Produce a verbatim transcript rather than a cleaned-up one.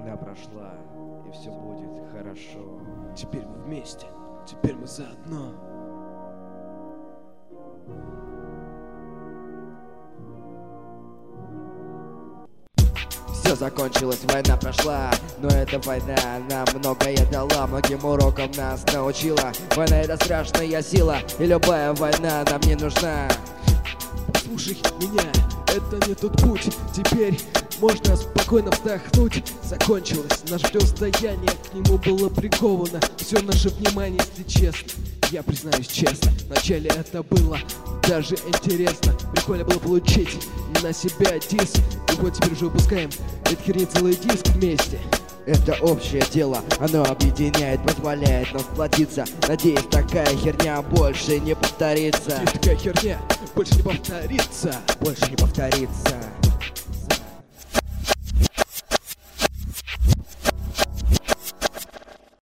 Война прошла, и все будет хорошо. Теперь мы вместе, теперь мы заодно. Все закончилось, война прошла, но эта война нам многое дала, многим урокам нас научила. Война — это страшная сила, и любая война нам не нужна. Слушай меня, это не тот путь. Теперь можно спокойно вздохнуть. Закончилось наше расстояние, к нему было приковано все наше внимание, если честно. Я признаюсь честно, вначале это было даже интересно. Прикольно было получить на себя диск. И вот теперь уже выпускаем этот херни целый диск вместе. Это общее дело, оно объединяет, позволяет нам сплотиться. Надеюсь, такая херня больше не повторится. Надеюсь, такая херня больше не повторится. Больше не повторится.